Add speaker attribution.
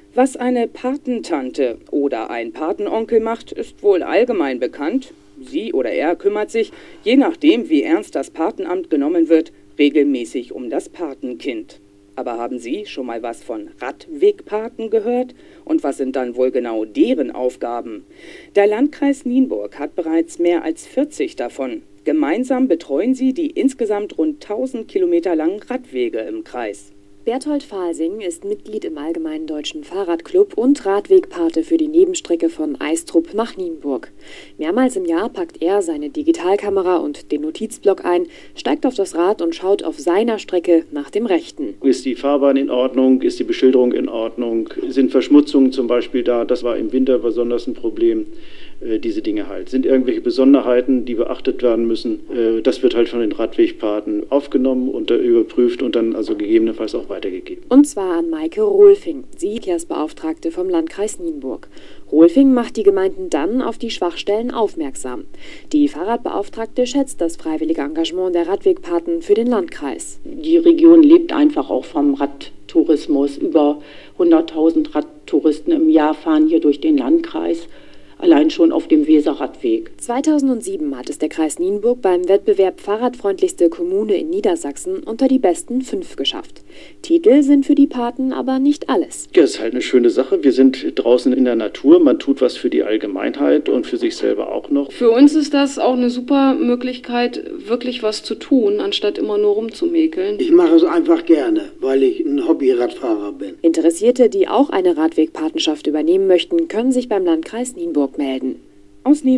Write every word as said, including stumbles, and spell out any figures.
Speaker 1: Was eine Patentante oder ein Patenonkel macht, ist wohl allgemein bekannt. Sie oder er kümmert sich, je nachdem wie ernst das Patenamt genommen wird, regelmäßig um das Patenkind. Aber haben Sie schon mal was von Radwegpaten gehört? Und was sind dann wohl genau deren Aufgaben? Der Landkreis Nienburg hat bereits mehr als vierzig davon. Gemeinsam betreuen sie die insgesamt rund tausend Kilometer langen Radwege im Kreis.
Speaker 2: Berthold Falsing ist Mitglied im Allgemeinen Deutschen Fahrradclub und Radwegpate für die Nebenstrecke von Eistrup nach Nienburg. Mehrmals im Jahr packt er seine Digitalkamera und den Notizblock ein, steigt auf das Rad und schaut auf seiner Strecke nach dem Rechten.
Speaker 3: Ist die Fahrbahn in Ordnung? Ist die Beschilderung in Ordnung? Sind Verschmutzungen zum Beispiel da? Das war im Winter besonders ein Problem. Äh, diese Dinge halt. Sind irgendwelche Besonderheiten, die beachtet werden müssen? Äh, das wird halt von den Radwegpaten aufgenommen und äh, überprüft und dann also gegebenenfalls auch weitergegeben.
Speaker 2: Und zwar an Maike Rohlfing, sie Verkehrsbeauftragte vom Landkreis Nienburg. Rohlfing macht die Gemeinden dann auf die Schwachstellen aufmerksam. Die Fahrradbeauftragte schätzt das freiwillige Engagement der Radwegpaten für den Landkreis.
Speaker 4: Die Region lebt einfach auch vom Radtourismus. Über hunderttausend Radtouristen im Jahr fahren hier durch den Landkreis. Allein schon auf dem Weserradweg.
Speaker 2: zweitausendsieben hat es der Kreis Nienburg beim Wettbewerb Fahrradfreundlichste Kommune in Niedersachsen unter die besten fünf geschafft. Titel sind für die Paten aber nicht alles.
Speaker 3: Ja, es ist halt eine schöne Sache. Wir sind draußen in der Natur. Man tut was für die Allgemeinheit und für sich selber auch noch.
Speaker 5: Für uns ist das auch eine super Möglichkeit, wirklich was zu tun, anstatt immer nur rumzumäkeln.
Speaker 6: Ich mache es einfach gerne, weil ich ein Hobby-Radfahrer bin.
Speaker 2: Interessierte, die auch eine Radwegpatenschaft übernehmen möchten, können sich beim Landkreis Nienburg melden.
Speaker 1: Aus Nienburg